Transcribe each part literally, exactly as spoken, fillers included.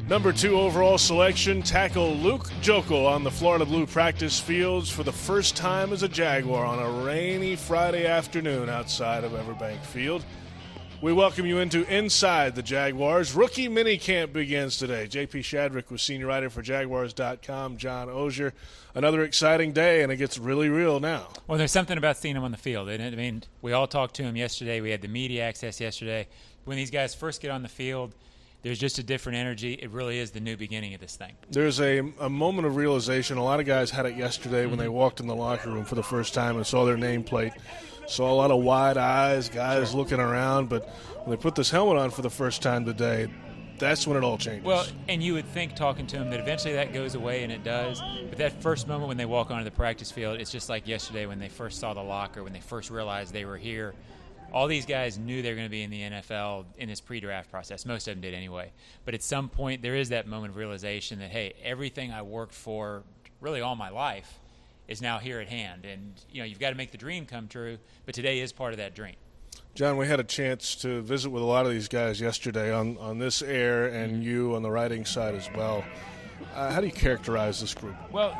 Number two overall selection, tackle Luke Joeckel on the Florida Blue practice fields for the first time as a Jaguar on a rainy Friday afternoon outside of Everbank Field. We welcome you into Inside the Jaguars. Rookie minicamp begins today. J P Shadrick was senior writer for Jaguars dot com, John Oehser. Another exciting day, and it gets really real now. Well, there's something about seeing him on the field, isn't it? I mean, we all talked to him yesterday. We had the media access yesterday. When these guys first get on the field, there's just a different energy. It really is the new beginning of this thing. There's a, a moment of realization. A lot of guys had it yesterday mm-hmm. when they walked in the locker room for the first time and saw their nameplate. Saw a lot of wide eyes, guys sure. looking around. But when they put this helmet on for the first time today, that's when it all changes. Well, and you would think, talking to them, that eventually that goes away, and it does. But that first moment when they walk onto the practice field, it's just like yesterday when they first saw the locker, when they first realized they were here. All these guys knew they were going to be in the N F L in this pre-draft process. Most of them did anyway. But at some point, there is that moment of realization that, hey, everything I worked for really all my life is now here at hand. And, you know, you've got to make the dream come true, but today is part of that dream. John, we had a chance to visit with a lot of these guys yesterday on, on this air and you on the writing side as well. Uh, how do you characterize this group? Well,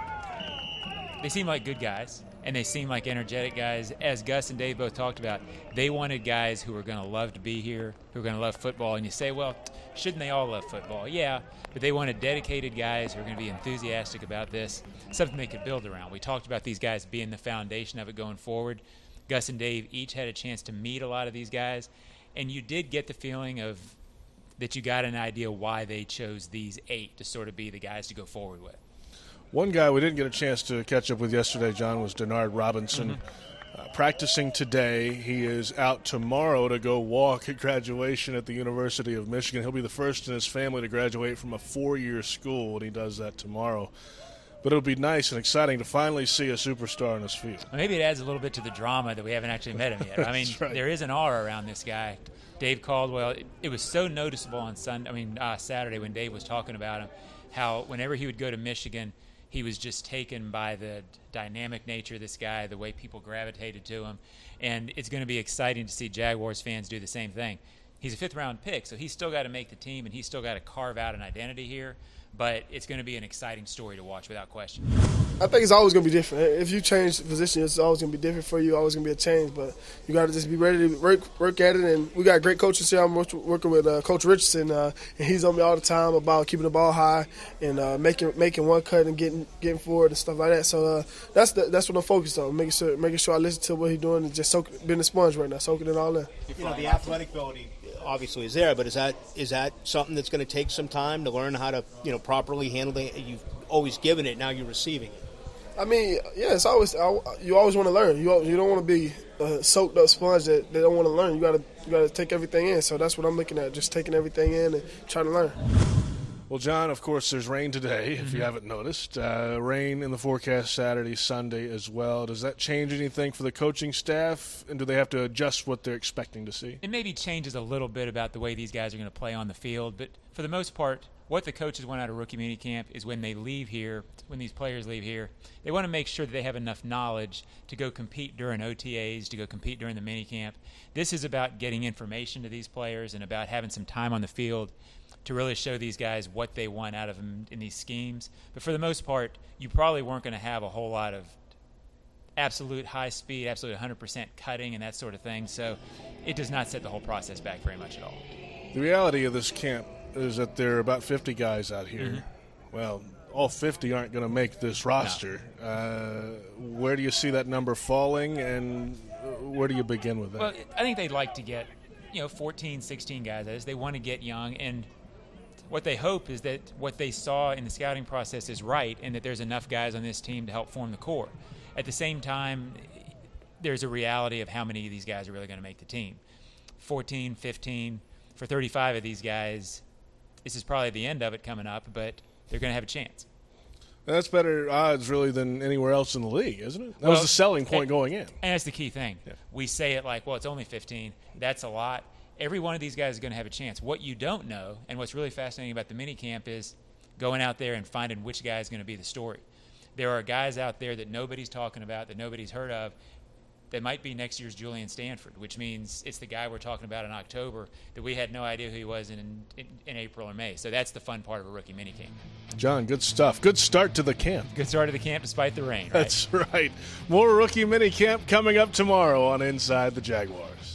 they seem like good guys. And they seem like energetic guys. As Gus and Dave both talked about, they wanted guys who were going to love to be here, who were going to love football. And you say, well, shouldn't they all love football? Yeah, but they wanted dedicated guys who are going to be enthusiastic about this, something they could build around. We talked about these guys being the foundation of it going forward. Gus and Dave each had a chance to meet a lot of these guys, and you did get the feeling of that you got an idea why they chose these eight to sort of be the guys to go forward with. One guy we didn't get a chance to catch up with yesterday, John, was Denard Robinson. Mm-hmm. Uh, practicing today. He is out tomorrow to go walk at graduation at the University of Michigan. He'll be the first in his family to graduate from a four-year school, and he does that tomorrow. But it'll be nice and exciting to finally see a superstar in his field. Maybe it adds a little bit to the drama that we haven't actually met him yet. I mean, right. There is an aura around this guy. Dave Caldwell, it, it was so noticeable on Sunday, I mean, uh, Saturday when Dave was talking about him, how whenever he would go to Michigan, he was just taken by the dynamic nature of this guy, the way people gravitated to him. And it's going to be exciting to see Jaguars fans do the same thing. He's a fifth-round pick, so he's still got to make the team, and he's still got to carve out an identity here. But it's going to be an exciting story to watch without question. I think it's always going to be different. If you change the position, it's always going to be different for you, always going to be a change. But you got to just be ready to work, work at it. And we got great coaches here. I'm working with uh, Coach Richardson, uh, and he's on me all the time about keeping the ball high and uh, making making one cut and getting getting forward and stuff like that. So uh, that's the, that's what I'm focused on, making sure making sure I listen to what he's doing and just soak, being a sponge right now, soaking it all in. You know, the athletic ability obviously is there, but is that is that something that's going to take some time to learn how to, you know, properly handle it? You've always given it, now you're receiving it. I mean, yeah, it's always you always want to learn. You you don't want to be a soaked up sponge that they don't want to learn. You got to you got to take everything in. So that's what I'm looking at, just taking everything in and trying to learn. Well, John, of course, there's rain today, if mm-hmm. you haven't noticed. Uh, rain in the forecast Saturday, Sunday as well. Does that change anything for the coaching staff, and do they have to adjust what they're expecting to see? It maybe changes a little bit about the way these guys are going to play on the field, but for the most part, what the coaches want out of rookie minicamp is when they leave here, when these players leave here, they want to make sure that they have enough knowledge to go compete during O T As, to go compete during the minicamp. This is about getting information to these players and about having some time on the field to really show these guys what they want out of them in these schemes. But for the most part, you probably weren't going to have a whole lot of absolute high speed, absolute one hundred percent cutting and that sort of thing. So it does not set the whole process back very much at all. The reality of this camp is that there are about fifty guys out here. Mm-hmm. Well, all fifty aren't going to make this roster. No. Uh, where do you see that number falling, and where do you begin with that? Well, I think they'd like to get, you know, fourteen, sixteen guys. That is, they want to get young, and what they hope is that what they saw in the scouting process is right, and that there's enough guys on this team to help form the core. At the same time, there's a reality of how many of these guys are really going to make the team. fourteen, fifteen, for thirty-five of these guys, this is probably the end of it coming up, but they're going to have a chance. That's better odds, really, than anywhere else in the league, isn't it? That well, was the selling point and, going in. And that's the key thing. Yeah. We say it like, well, it's only fifteen. That's a lot. Every one of these guys is going to have a chance. What you don't know, and what's really fascinating about the minicamp, is going out there and finding which guy is going to be the story. There are guys out there that nobody's talking about, that nobody's heard of, that might be next year's Julian Stanford, which means it's the guy we're talking about in October that we had no idea who he was in, in, in April or May. So that's the fun part of a rookie minicamp. John, good stuff. Good start to the camp. Good start to the camp despite the rain. Right? That's right. More rookie minicamp coming up tomorrow on Inside the Jaguars.